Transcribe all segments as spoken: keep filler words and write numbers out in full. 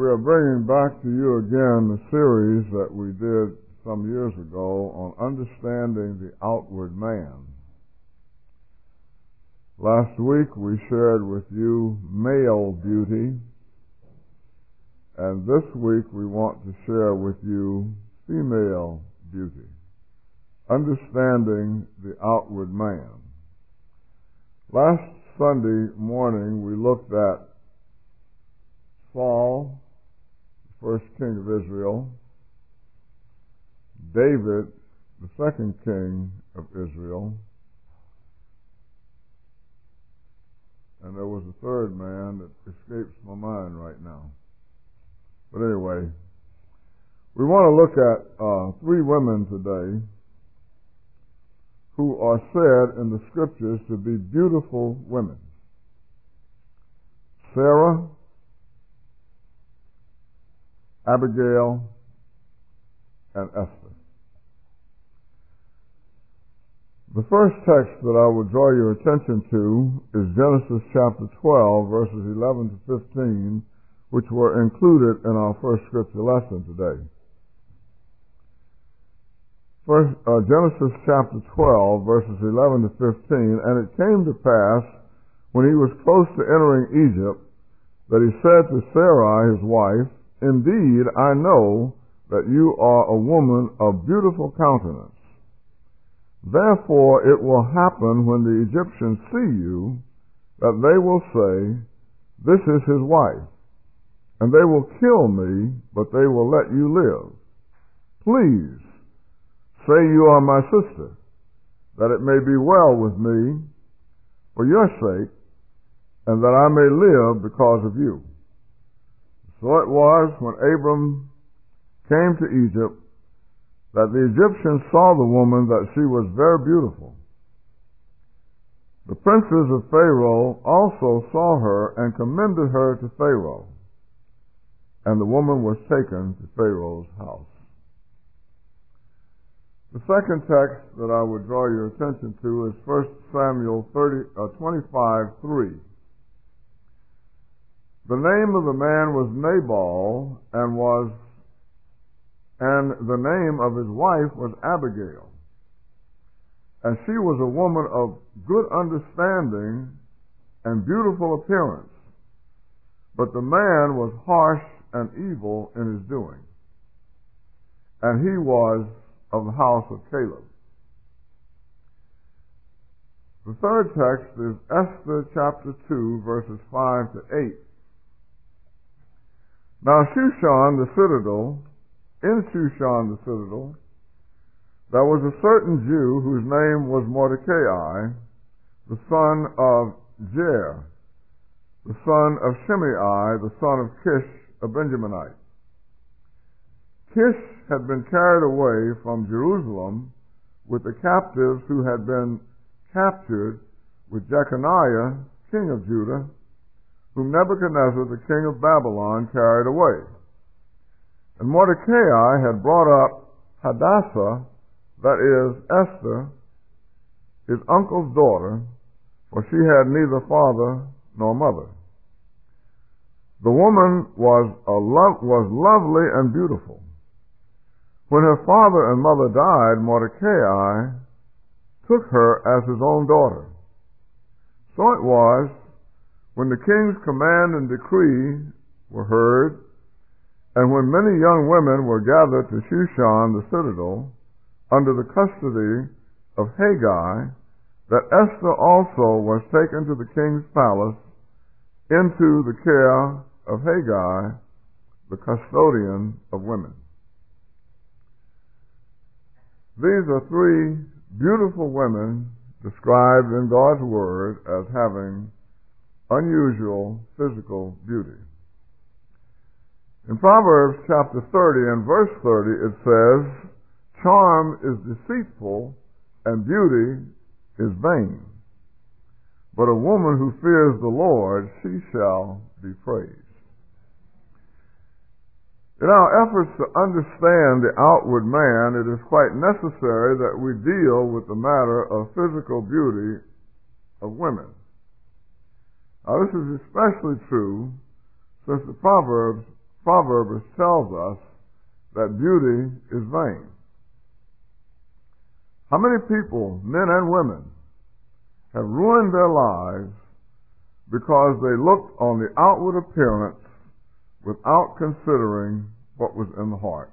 are bringing back to you again the series that we did some years ago on understanding the outward man. Last week we shared with you male beauty, and this week we want to share with you female beauty, understanding the outward man. Last Sunday morning we looked at Saul, the first king of Israel, David, the second king of Israel, and there was a third man that escapes my mind right now. But anyway, we want to look at uh, three women today who are said in the scriptures to be beautiful women. Sarah, Abigail, and Esther. The first text that I would draw your attention to is Genesis chapter twelve, verses eleven to fifteen, which were included in our first scripture lesson today. First, uh, Genesis chapter twelve, verses eleven to fifteen, and it came to pass, when he was close to entering Egypt, that he said to Sarai his wife, "Indeed, I know that you are a woman of beautiful countenance. Therefore it will happen when the Egyptians see you, that they will say, 'This is his wife,' and they will kill me, but they will let you live. Please, say you are my sister, that it may be well with me for your sake, and that I may live because of you." So it was, when Abram came to Egypt, that the Egyptians saw the woman, that she was very beautiful. The princes of Pharaoh also saw her and commended her to Pharaoh, and the woman was taken to Pharaoh's house. The second text that I would draw your attention to is First Samuel twenty-five three. The name of the man was Nabal, and was and the name of his wife was Abigail. And she was a woman of good understanding and beautiful appearance. But the man was harsh and evil in his doing, and he was of the house of Caleb. The third text is Esther chapter two, verses five to eight. Now Shushan the citadel, in Shushan the citadel, there was a certain Jew whose name was Mordecai, the son of Jair, the son of Shimei, the son of Kish, a Benjaminite. Kish had been carried away from Jerusalem with the captives who had been captured with Jeconiah, king of Judah, whom Nebuchadnezzar, the king of Babylon, carried away. And Mordecai had brought up Hadassah, that is, Esther, his uncle's daughter, for she had neither father nor mother. The woman was, a lo- was lovely and beautiful. When her father and mother died, Mordecai took her as his own daughter. So it was, when the king's command and decree were heard, and when many young women were gathered to Shushan the citadel, under the custody of Haggai, that Esther also was taken to the king's palace, into the care of Haggai, the custodian of women. These are three beautiful women described in God's Word as having unusual physical beauty. In Proverbs chapter thirty and verse thirty it says, "Charm is deceitful and beauty is vain, but a woman who fears the Lord, she shall be praised." In our efforts to understand the outward man, it is quite necessary that we deal with the matter of physical beauty of women. Now, this is especially true since the Proverbs Proverbs tells us that beauty is vain. How many people, men and women, have ruined their lives because they looked on the outward appearance without considering what was in the heart?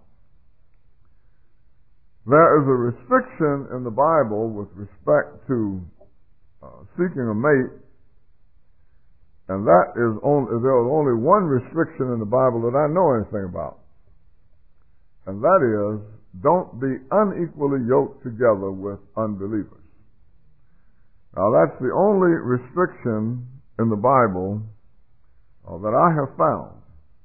There is a restriction in the Bible with respect to uh, seeking a mate, and that is only, there is only one restriction in the Bible that I know anything about, and that is, don't be unequally yoked together with unbelievers. Now, that's the only restriction in the Bible uh, that I have found.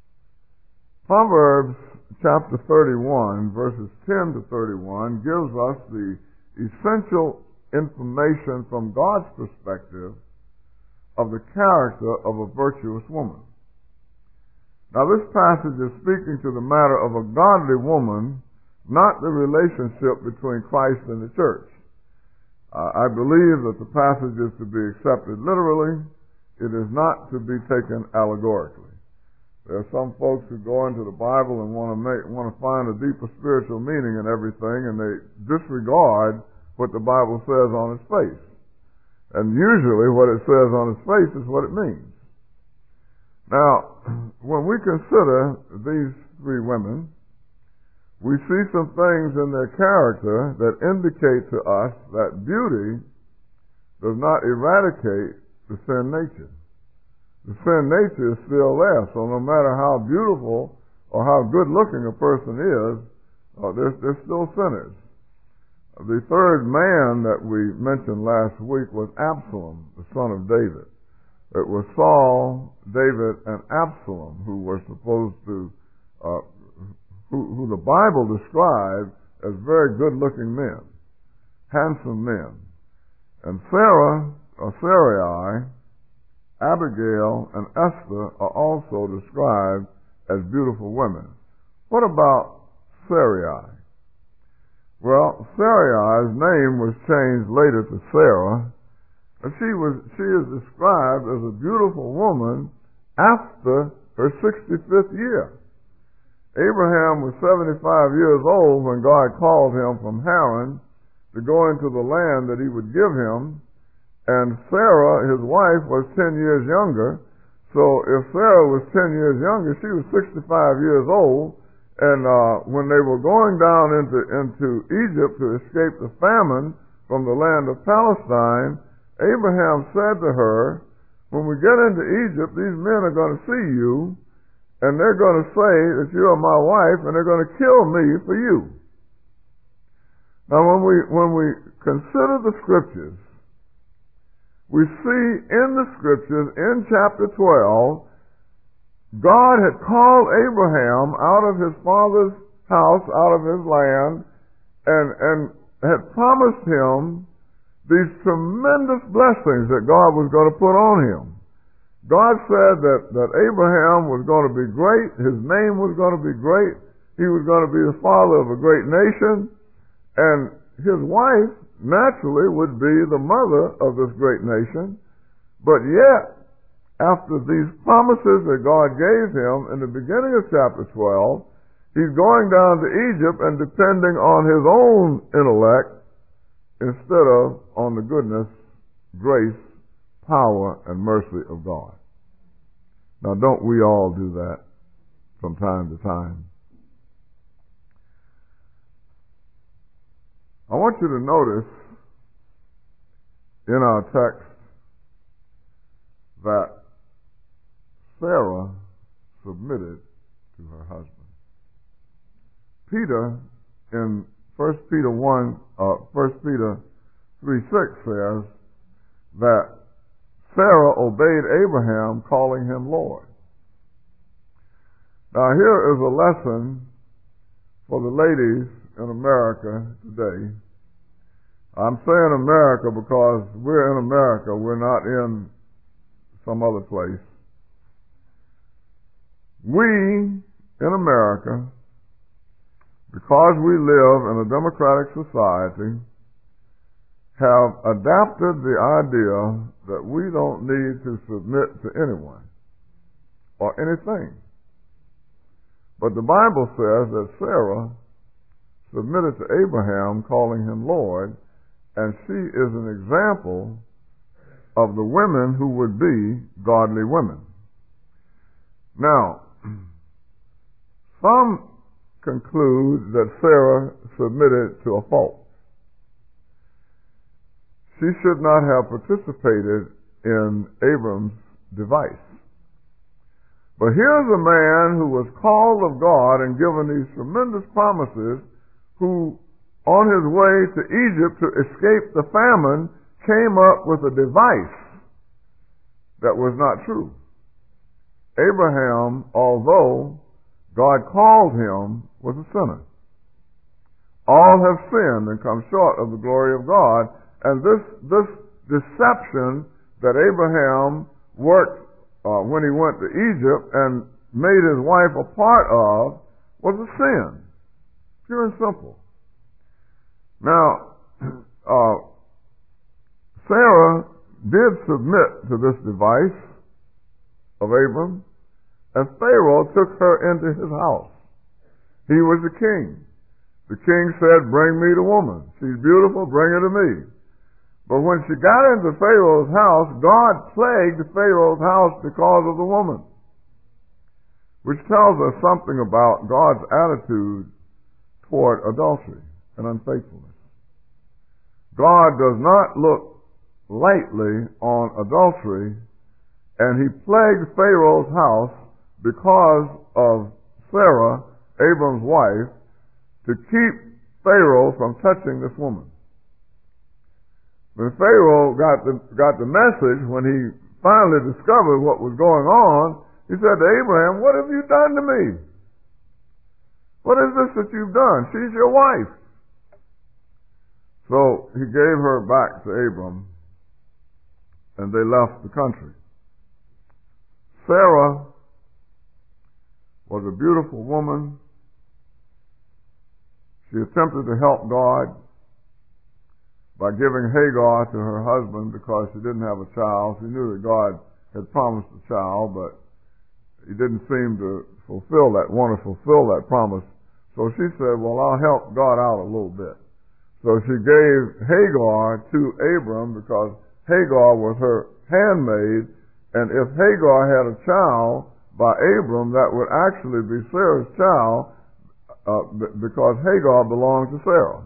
Proverbs chapter thirty-one, verses ten to thirty-one, gives us the essential information from God's perspective of the character of a virtuous woman. Now, this passage is speaking to the matter of a godly woman, not the relationship between Christ and the church. Uh, I believe that the passage is to be accepted literally. It is not to be taken allegorically. There are some folks who go into the Bible and want to make, want to find a deeper spiritual meaning in everything, and they disregard what the Bible says on its face. And usually what it says on its face is what it means. Now, when we consider these three women, we see some things in their character that indicate to us that beauty does not eradicate the sin nature. The sin nature is still there, so no matter how beautiful or how good-looking a person is, uh, they're, they're still sinners. The third man that we mentioned last week was Absalom, the son of David. It was Saul, David, and Absalom who were supposed to, uh, who, who the Bible described as very good-looking men, handsome men. And Sarah, or Sarai, Abigail, and Esther are also described as beautiful women. What about Sarai? Well, Sarai's name was changed later to Sarah, and she was she is described as a beautiful woman after her sixty-fifth year. Abraham was seventy-five years old when God called him from Haran to go into the land that he would give him, and Sarah, his wife, was ten years younger. So if Sarah was ten years younger, she was sixty-five years old, and uh, when they were going down into, into Egypt to escape the famine from the land of Palestine, Abraham said to her, when we get into Egypt, these men are going to see you, and they're going to say that you are my wife, and they're going to kill me for you. Now, when we, when we consider the Scriptures, we see in the Scriptures, in chapter twelve, God had called Abraham out of his father's house, out of his land, and, and had promised him these tremendous blessings that God was going to put on him. God said that, that Abraham was going to be great, his name was going to be great, he was going to be the father of a great nation, and his wife naturally would be the mother of this great nation. But yet, after these promises that God gave him in the beginning of chapter twelve, he's going down to Egypt and depending on his own intellect instead of on the goodness, grace, power, and mercy of God. Now, don't we all do that from time to time? I want you to notice in our text that Sarah submitted to her husband. Peter, in First Peter one, uh, First Peter three six says that Sarah obeyed Abraham, calling him Lord. Now, here is a lesson for the ladies in America today. I'm saying America because we're in America. We're not in some other place. We, in America, because we live in a democratic society, have adapted the idea that we don't need to submit to anyone or anything. But the Bible says that Sarah submitted to Abraham, calling him Lord, and she is an example of the women who would be godly women. Now, some conclude that Sarah submitted to a fault. She should not have participated in Abram's device. But here's a man who was called of God and given these tremendous promises, who on his way to Egypt to escape the famine came up with a device that was not true. Abraham, although God called him, was a sinner. All have sinned and come short of the glory of God, and this this deception that Abraham worked uh, when he went to Egypt and made his wife a part of was a sin, pure and simple. Now, uh, Sarah did submit to this device of Abram, and Pharaoh took her into his house. He was the king. The king said, "Bring me the woman. She's beautiful, bring her to me." But when she got into Pharaoh's house, God plagued Pharaoh's house because of the woman, which tells us something about God's attitude toward adultery and unfaithfulness. God does not look lightly on adultery, and he plagued Pharaoh's house because of Sarah, Abram's wife, to keep Pharaoh from touching this woman. When Pharaoh got the, got the message, when he finally discovered what was going on, he said to Abraham, "What have you done to me? What is this that you've done? She's your wife." So he gave her back to Abram, and they left the country. Sarah was a beautiful woman. She attempted to help God by giving Hagar to her husband because she didn't have a child. She knew that God had promised a child, but he didn't seem to fulfill that, want to fulfill that promise. So she said, "Well, I'll help God out a little bit." So she gave Hagar to Abram because Hagar was her handmaid, and if Hagar had a child by Abram, that would actually be Sarah's child uh, because Hagar belonged to Sarah.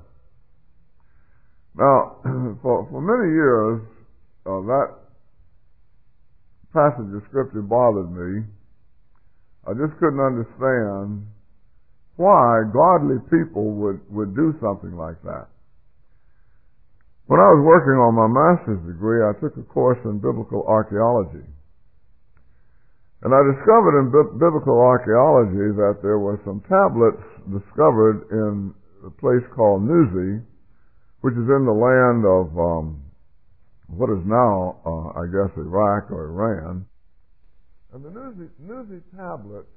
Now, for, for many years, uh, that passage of Scripture bothered me. I just couldn't understand why godly people would, would do something like that. When I was working on my master's degree, I took a course in biblical archaeology. And I discovered in bi- biblical archaeology that there were some tablets discovered in a place called Nuzi, which is in the land of um, what is now, uh, I guess, Iraq or Iran. And the Nuzi, Nuzi tablets,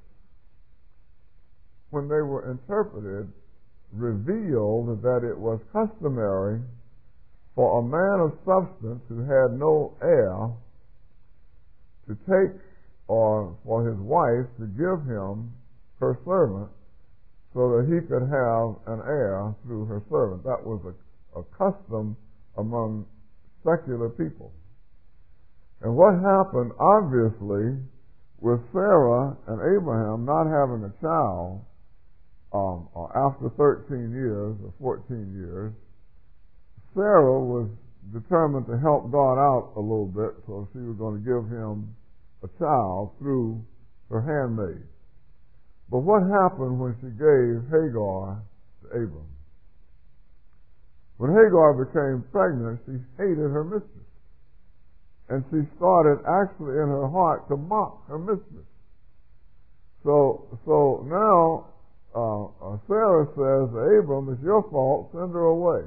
when they were interpreted, revealed that it was customary for a man of substance who had no heir to take, or for his wife to give him her servant so that he could have an heir through her servant. That was a a custom among secular people. And what happened, obviously, with Sarah and Abraham not having a child um, after thirteen years or fourteen years, Sarah was determined to help God out a little bit, so she was going to give him a child through her handmaid. But what happened when she gave Hagar to Abram? When Hagar became pregnant, she hated her mistress. And she started actually in her heart to mock her mistress. So so now uh, uh, Sarah says to Abram, "It's your fault, send her away."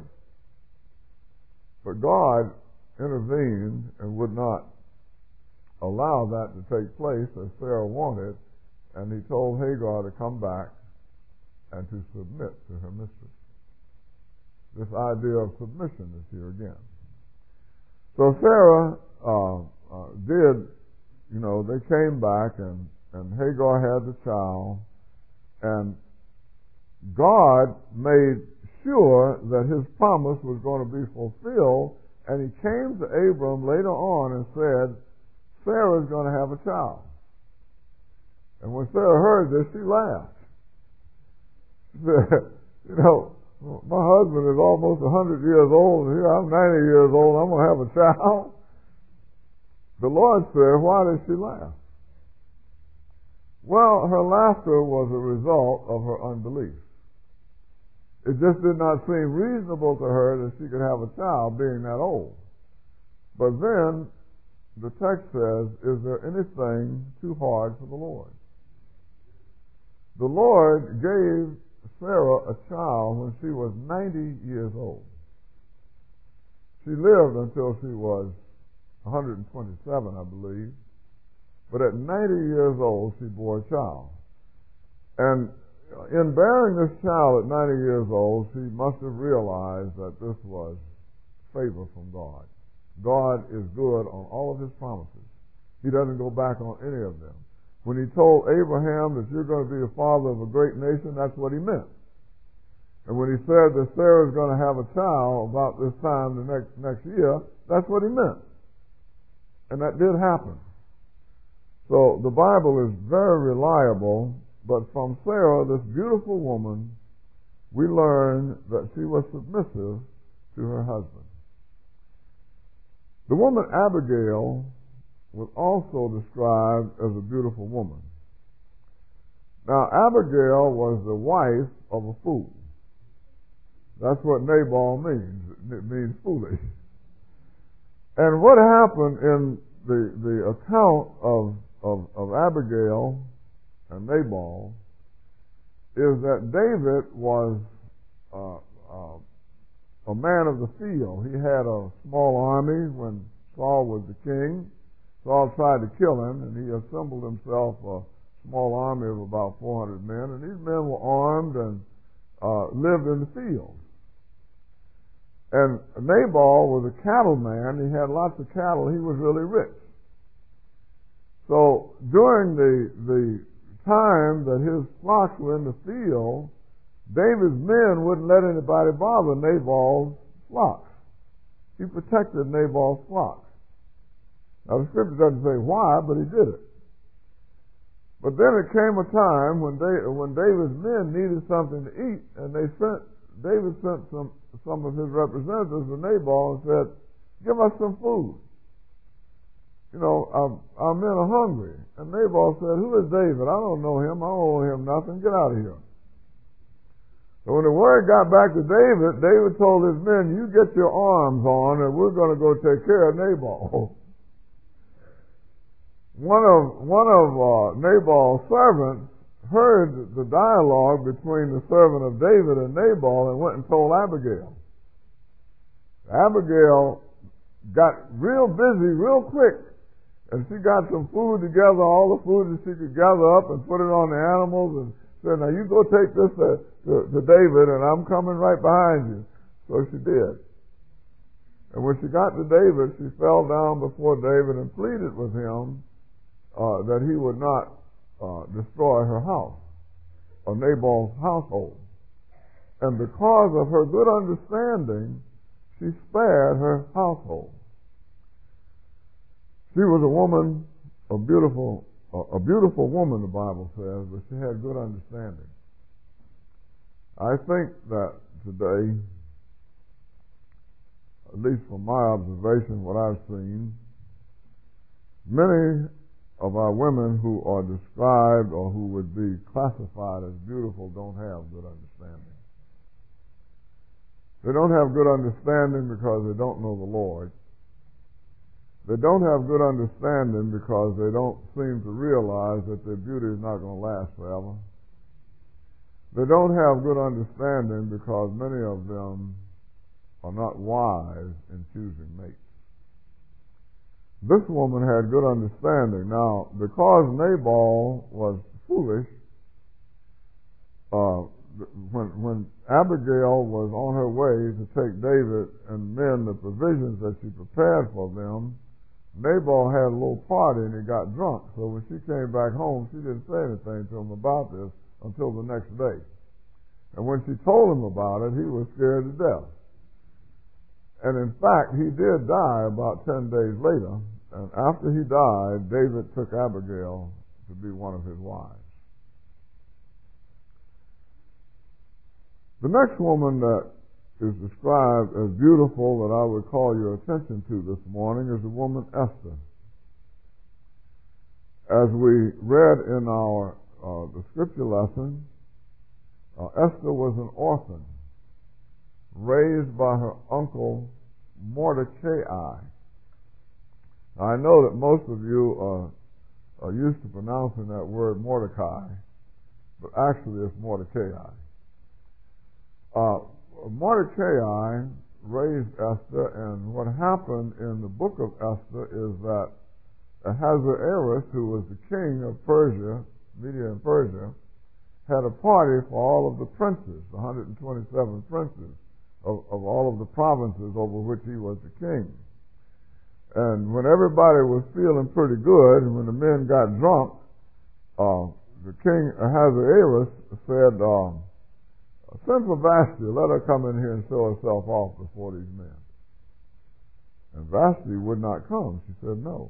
But God intervened and would not allow that to take place as Sarah wanted, and he told Hagar to come back and to submit to her mistress. This idea of submission is here again. So Sarah uh, uh, did, you know, they came back, and, and Hagar had the child, God made sure that his promise was going to be fulfilled, and he came to Abram later on and said, Sarah's going to have a child. And when Sarah heard this, she laughed. She said, you know, my husband is almost one hundred years old, and here I'm ninety years old, I'm going to have a child. The Lord said, why did she laugh? Well, her laughter was a result of her unbelief. It just did not seem reasonable to her that she could have a child being that old. But then the text says, is there anything too hard for the Lord? The Lord gave Sarah a child when she was ninety years old. She lived until she was one hundred twenty-seven, I believe. But at ninety years old, she bore a child. And in bearing this child at ninety years old, she must have realized that this was favor from God. God is good on all of his promises. He doesn't go back on any of them. When he told Abraham that you're going to be the father of a great nation, that's what he meant. And when he said that Sarah's going to have a child about this time the next next year, that's what he meant. And that did happen. So the Bible is very reliable, but from Sarah, this beautiful woman, we learn that she was submissive to her husband. The woman Abigail was also described as a beautiful woman. Now, Abigail was the wife of a fool. That's what Nabal means. It means foolish. And what happened in the, the account of, of, of Abigail and Nabal is that David was uh, uh, a man of the field. He had a small army when Saul was the king. Saul tried to kill him, and he assembled himself a small army of about four hundred men, and these men were armed and uh, lived in the field. And Nabal was a cattleman. He had lots of cattle. He was really rich. So during the, the time that his flocks were in the field, David's men wouldn't let anybody bother Nabal's flocks. He protected Nabal's flocks. Now, the scripture doesn't say why, but he did it. But then it came a time when, they, when David's men needed something to eat, and they sent David sent some, some of his representatives to Nabal and said, give us some food. You know, our, our men are hungry. And Nabal said, who is David? I don't know him. I don't owe him nothing. Get out of here. So when the word got back to David, David told his men, you get your arms on and we're going to go take care of Nabal. One of, one of uh, Nabal's servants heard the dialogue between the servant of David and Nabal and went and told Abigail. Abigail got real busy real quick, and she got some food together, all the food that she could gather up, and put it on the animals, and said, now you go take this to, to, to David, and I'm coming right behind you. So she did. And when she got to David, she fell down before David and pleaded with him uh, that he would not uh, destroy her house, or Nabal's household. And because of her good understanding, she spared her household. She was a woman, a beautiful, a beautiful woman, the Bible says, but she had good understanding. I think that today, at least from my observation, what I've seen, many of our women who are described or who would be classified as beautiful don't have good understanding. They don't have good understanding because they don't know the Lord. They don't have good understanding because they don't seem to realize that their beauty is not going to last forever. They don't have good understanding because many of them are not wise in choosing mates. This woman had good understanding. Now, because Nabal was foolish, uh, when, when Abigail was on her way to take David and men the provisions that she prepared for them, Nabal had a little party and he got drunk. So when she came back home, she didn't say anything to him about this until the next day. And when she told him about it, he was scared to death. And in fact, he did die about ten days later. And after he died, David took Abigail to be one of his wives. The next woman that is described as beautiful that I would call your attention to this morning is the woman Esther. As we read in our uh, the scripture lesson, uh, Esther was an orphan raised by her uncle Mordecai. Now, I know that most of you are, are used to pronouncing that word Mordecai, but actually it's Mordecai. Uh, Mordecai raised Esther, and what happened in the book of Esther is that Ahasuerus, who was the king of Persia, Media and Persia, had a party for all of the princes, one hundred twenty-seven princes of, of all of the provinces over which he was the king. And when everybody was feeling pretty good, and when the men got drunk, uh, the king Ahasuerus said, uh, "Send for Vashti, let her come in here and show herself off before these men." And Vashti would not come. She said no.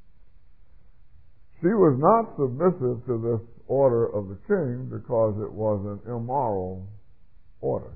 She was not submissive to this order of the king because it was an immoral order.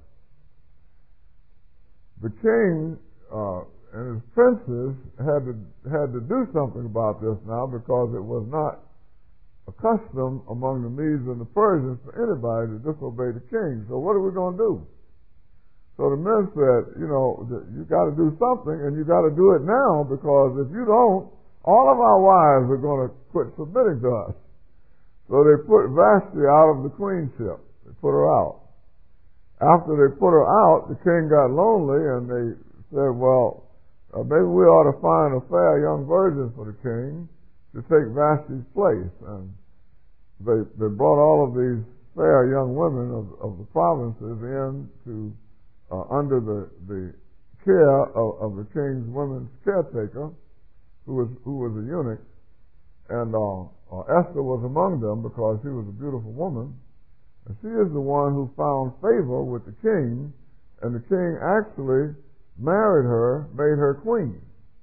The king uh, and his princes had to had to do something about this now, because it was not a custom among the Medes and the Persians for anybody to disobey the king. So what are we going to do? So the men said, you know, you got to do something, and you got to do it now, because if you don't, all of our wives are going to quit submitting to us. So they put Vashti out of the queenship. They put her out. After they put her out, the king got lonely, and they said, well, uh, maybe we ought to find a fair young virgin for the king to take Vashti's place. And they they brought all of these fair young women of, of the provinces in to uh, under the, the care of, of the king's women's caretaker, who was who was a eunuch, and uh, uh, Esther was among them because she was a beautiful woman, and she is the one who found favor with the king, and the king actually married her, made her queen.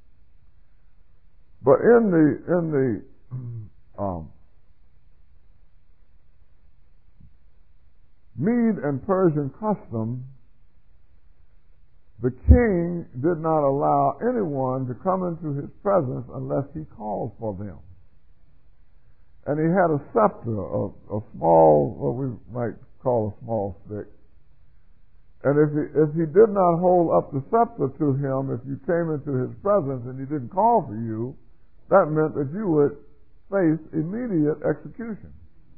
But in the in the um, Mede and Persian custom, the king did not allow anyone to come into his presence unless he called for them. And he had a scepter, a, a small, what we might call a small stick. And if he, if he did not hold up the scepter to him, if you came into his presence and he didn't call for you, that meant that you would face immediate execution.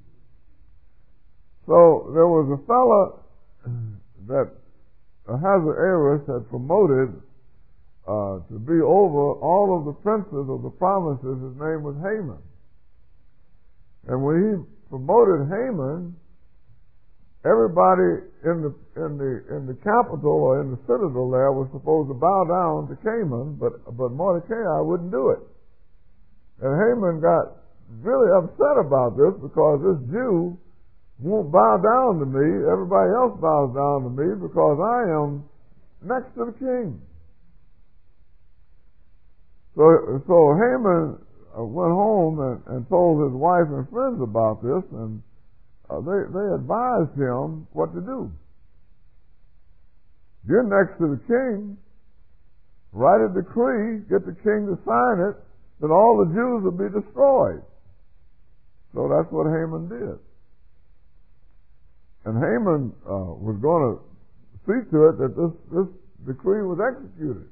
So there was a fellow that Ahasuerus had promoted uh, to be over all of the princes of the provinces. His name was Haman. And when he promoted Haman, everybody in the in the in the capital or in the citadel there was supposed to bow down to Haman, but but Mordecai wouldn't do it. And Haman got really upset about this, because this Jew won't bow down to me. Everybody else bows down to me because I am next to the king. So so Haman went home and, and told his wife and friends about this, and uh, they they advised him what to do. You're next to the king. Write a decree, get the king to sign it, then all the Jews will be destroyed. So that's what Haman did. And Haman uh, was going to see to it that this, this decree was executed.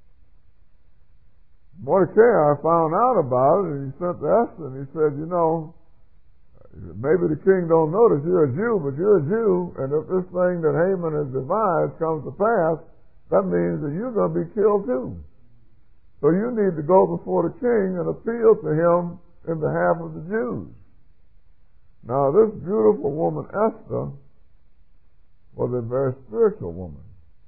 Mordecai found out about it, and he sent to Esther, and he said, you know, maybe the king don't know that you're a Jew, but you're a Jew, and if this thing that Haman has devised comes to pass, that means that you're going to be killed too. So you need to go before the king and appeal to him in behalf of the Jews. Now, this beautiful woman, Esther, was a very spiritual woman.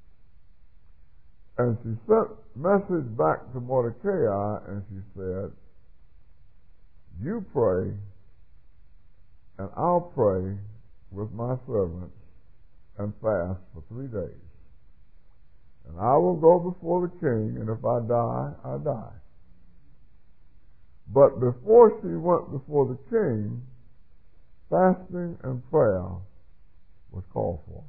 And she sent a message back to Mordecai, and she said, you pray, and I'll pray with my servants, and fast for three days. And I will go before the king, and if I die, I die. But before she went before the king, fasting and prayer was called for.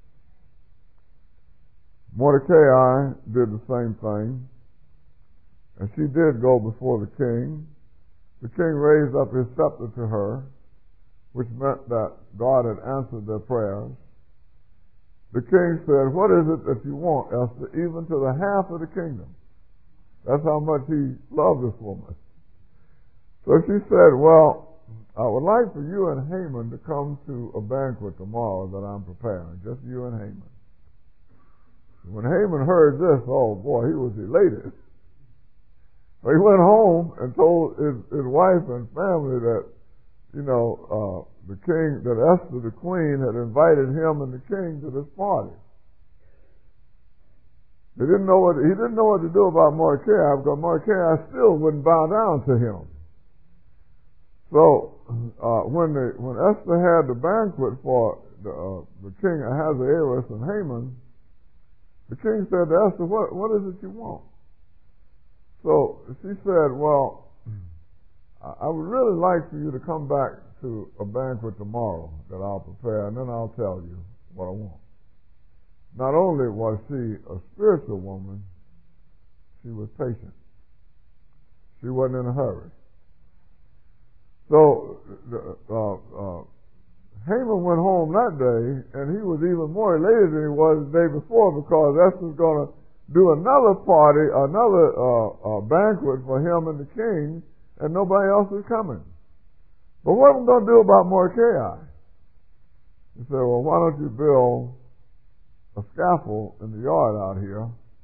Mordecai did the same thing, and she did go before the king. The king raised up his scepter to her, which meant that God had answered their prayers. The king said, "What is it that you want, Esther, even to the half of the kingdom?" That's how much he loved this woman. So she said, "Well, I would like for you and Haman to come to a banquet tomorrow that I'm preparing, just you and Haman." When Haman heard this, oh boy, he was elated. So he went home and told his, his wife and family that, you know, uh, the king, that Esther, the queen, had invited him and the king to this party. They didn't know what, he didn't know what to do about Mordecai, because Mordecai still wouldn't bow down to him. So uh, when the, when Esther had the banquet for the, uh, the king Ahasuerus and Haman, the king said to Esther, what, what is it you want? So she said, "Well, I would really like for you to come back to a banquet tomorrow that I'll prepare, and then I'll tell you what I want." Not only was she a spiritual woman, she was patient. She wasn't in a hurry. So uh, uh, Haman went home that day, and he was even more elated than he was the day before, because Esther's going to do another party, another uh, uh, banquet for him and the king, and nobody else is coming. But what am I going to do about Mordecai? He said, "Well, why don't you build a scaffold in the yard out here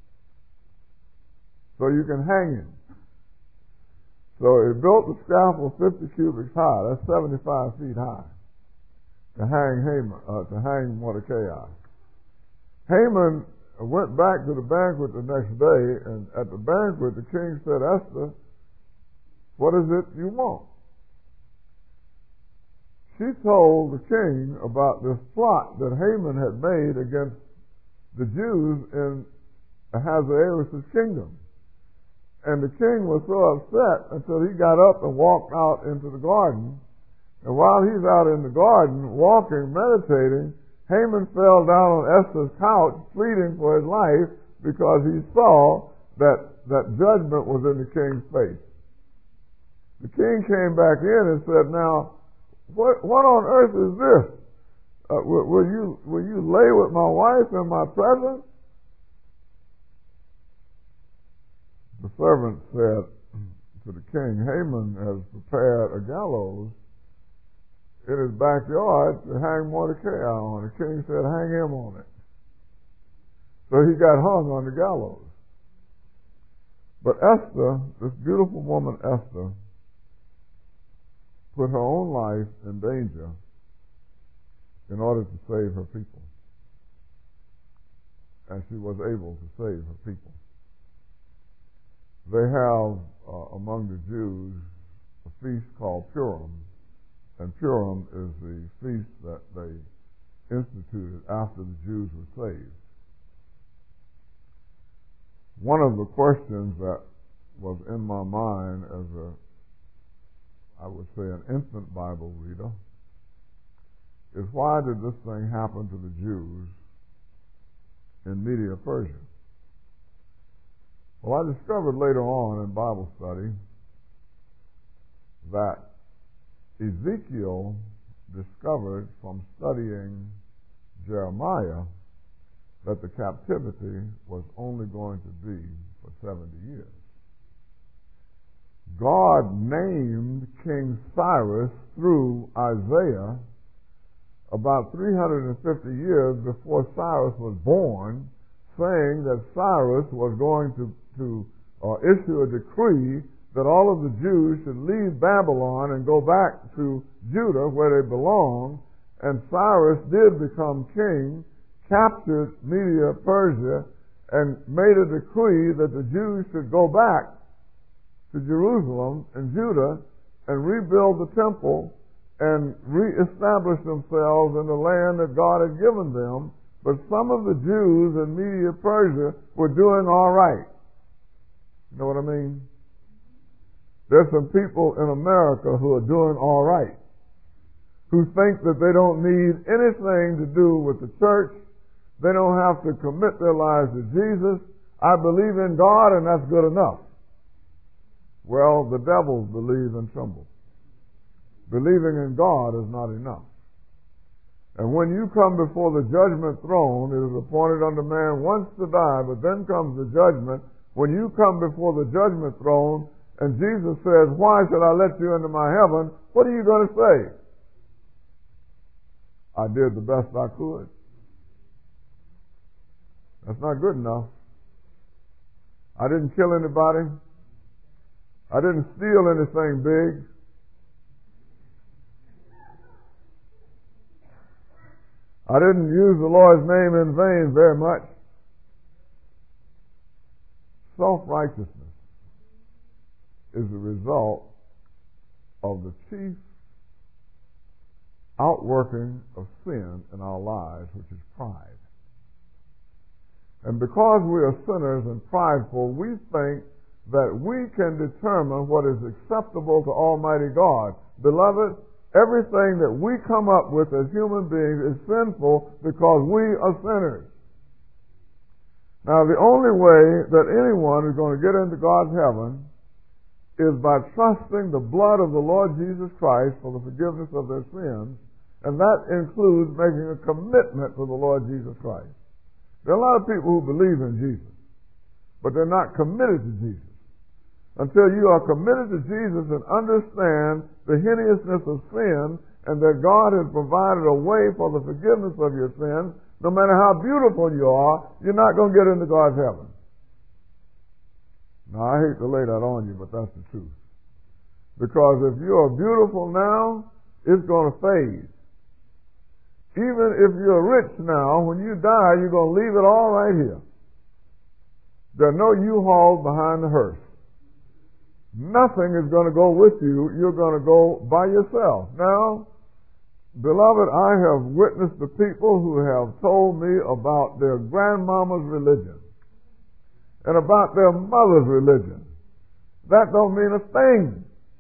so you can hang him?" So he built the scaffold fifty cubits high, that's seventy-five feet high, to hang Haman, uh, to hang Mordecai. Haman went back to the banquet the next day, and at the banquet the king said, "Esther, what is it you want?" She told the king about this plot that Haman had made against the Jews in Ahasuerus' kingdom. And the king was so upset until he got up and walked out into the garden. And while he's out in the garden, walking, meditating, Haman fell down on Esther's couch, pleading for his life, because he saw that, that judgment was in the king's face. The king came back in and said, "Now, what, what on earth is this? Uh, will, will you will you lay with my wife in my presence?" The servant said to the king, "Haman has prepared a gallows in his backyard to hang Mordecai on." The king said, "Hang him on it." So he got hung on the gallows. But Esther, this beautiful woman Esther, put her own life in danger in order to save her people. And she was able to save her people. They have, uh, among the Jews, a feast called Purim. And Purim is the feast that they instituted after the Jews were saved. One of the questions that was in my mind as a, I would say, an infant Bible reader, is why did this thing happen to the Jews in Media Persia? Well, I discovered later on in Bible study that Ezekiel discovered from studying Jeremiah that the captivity was only going to be for seventy years. God named King Cyrus through Isaiah about three hundred fifty years before Cyrus was born, saying that Cyrus was going to, to uh, issue a decree that all of the Jews should leave Babylon and go back to Judah where they belong. And Cyrus did become king, captured Media Persia, and made a decree that the Jews should go back to Jerusalem and Judah and rebuild the temple and reestablish themselves in the land that God had given them. But some of the Jews in Media Persia were doing all right. You know what I mean? There's some people in America who are doing all right, who think that they don't need anything to do with the church. They don't have to commit their lives to Jesus. I believe in God, and that's good enough. Well, the devils believe and tremble. Believing in God is not enough. And when you come before the judgment throne, it is appointed unto man once to die, but then comes the judgment. When you come before the judgment throne, and Jesus says, why should I let you into my heaven? What are you going to say? I did the best I could. That's not good enough. I didn't kill anybody. I didn't steal anything big. I didn't use the Lord's name in vain very much. Self-righteousness is the result of the chief outworking of sin in our lives, which is pride. And because we are sinners and prideful, we think that we can determine what is acceptable to Almighty God. Beloved, everything that we come up with as human beings is sinful because we are sinners. Now, the only way that anyone is going to get into God's heaven is by trusting the blood of the Lord Jesus Christ for the forgiveness of their sins, and that includes making a commitment to the Lord Jesus Christ. There are a lot of people who believe in Jesus, but they're not committed to Jesus. Until you are committed to Jesus and understand the hideousness of sin and that God has provided a way for the forgiveness of your sins, no matter how beautiful you are, you're not going to get into God's heaven. Now, I hate to lay that on you, but that's the truth. Because if you are beautiful now, it's going to fade. Even if you're rich now, when you die, you're going to leave it all right here. There are no U-Hauls behind the hearse. Nothing is going to go with you. You're going to go by yourself. Now, beloved, I have witnessed the people who have told me about their grandmama's religion and about their mother's religion. That don't mean a thing.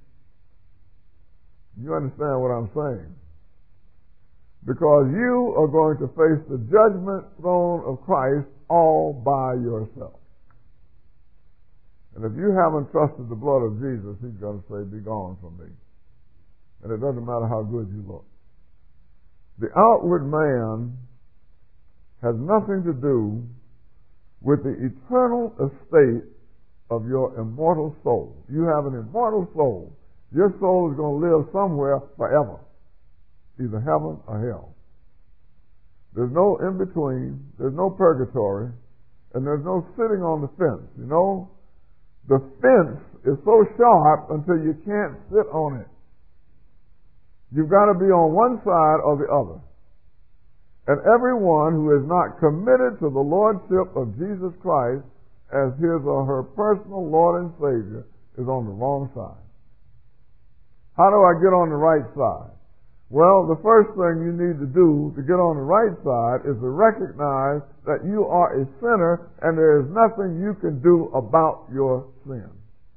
You understand what I'm saying? Because you are going to face the judgment throne of Christ all by yourself. And if you haven't trusted the blood of Jesus, he's going to say, be gone from me. And it doesn't matter how good you look. The outward man has nothing to do with the eternal estate of your immortal soul. You have an immortal soul. Your soul is going to live somewhere forever, either heaven or hell. There's no in-between, there's no purgatory, and there's no sitting on the fence. You know, the fence is so sharp until you can't sit on it. You've got to be on one side or the other. And everyone who is not committed to the lordship of Jesus Christ as his or her personal Lord and Savior is on the wrong side. How do I get on the right side? Well, the first thing you need to do to get on the right side is to recognize that you are a sinner and there is nothing you can do about your sin.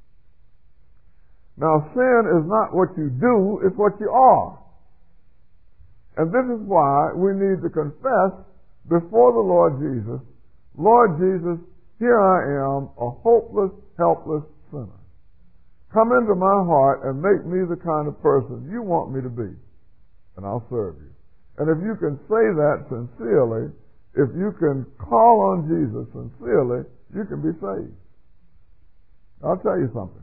Now, sin is not what you do, it's what you are. And this is why we need to confess before the Lord Jesus, Lord Jesus, here I am, a hopeless, helpless sinner. Come into my heart and make me the kind of person you want me to be, and I'll serve you. And if you can say that sincerely, if you can call on Jesus sincerely, you can be saved. I'll tell you something.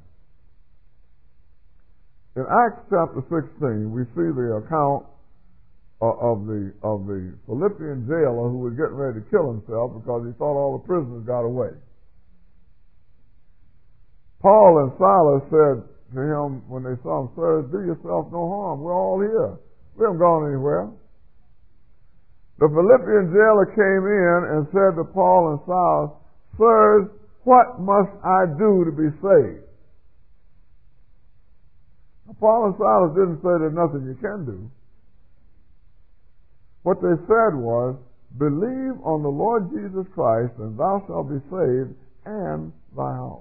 In Acts chapter sixteen, we see the account of the of the Philippian jailer who was getting ready to kill himself because he thought all the prisoners got away. Paul and Silas said to him when they saw him, "Sir, do yourself no harm. We're all here. We haven't gone anywhere." The Philippian jailer came in and said to Paul and Silas, "Sirs, what must I do to be saved?" Paul and Silas didn't say there's nothing you can do. What they said was, believe on the Lord Jesus Christ, and thou shalt be saved, and thy house.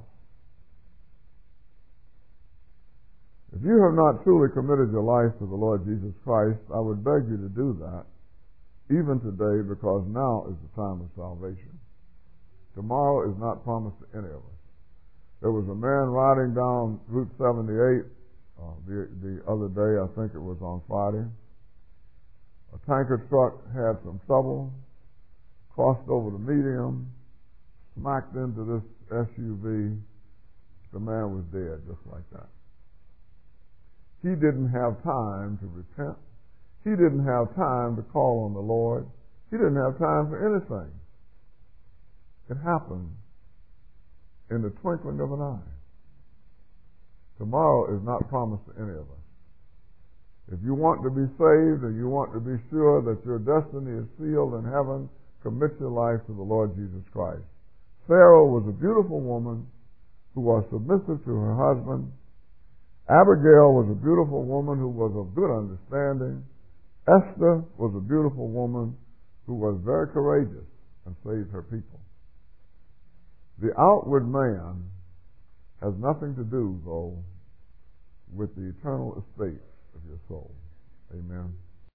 If you have not truly committed your life to the Lord Jesus Christ, I would beg you to do that, even today, because now is the time of salvation. Tomorrow is not promised to any of us. There was a man riding down Route seventy-eight uh, the, the other day, I think it was on Friday. A tanker truck had some trouble, crossed over the median, smacked into this S U V. The man was dead just like that. He didn't have time to repent. He didn't have time to call on the Lord. He didn't have time for anything. It happened in the twinkling of an eye. Tomorrow is not promised to any of us. If you want to be saved and you want to be sure that your destiny is sealed in heaven, commit your life to the Lord Jesus Christ. Sarah was a beautiful woman who was submissive to her husband. Abigail was a beautiful woman who was of good understanding. Esther was a beautiful woman who was very courageous and saved her people. The outward man has nothing to do, though, with the eternal estate of your soul. Amen.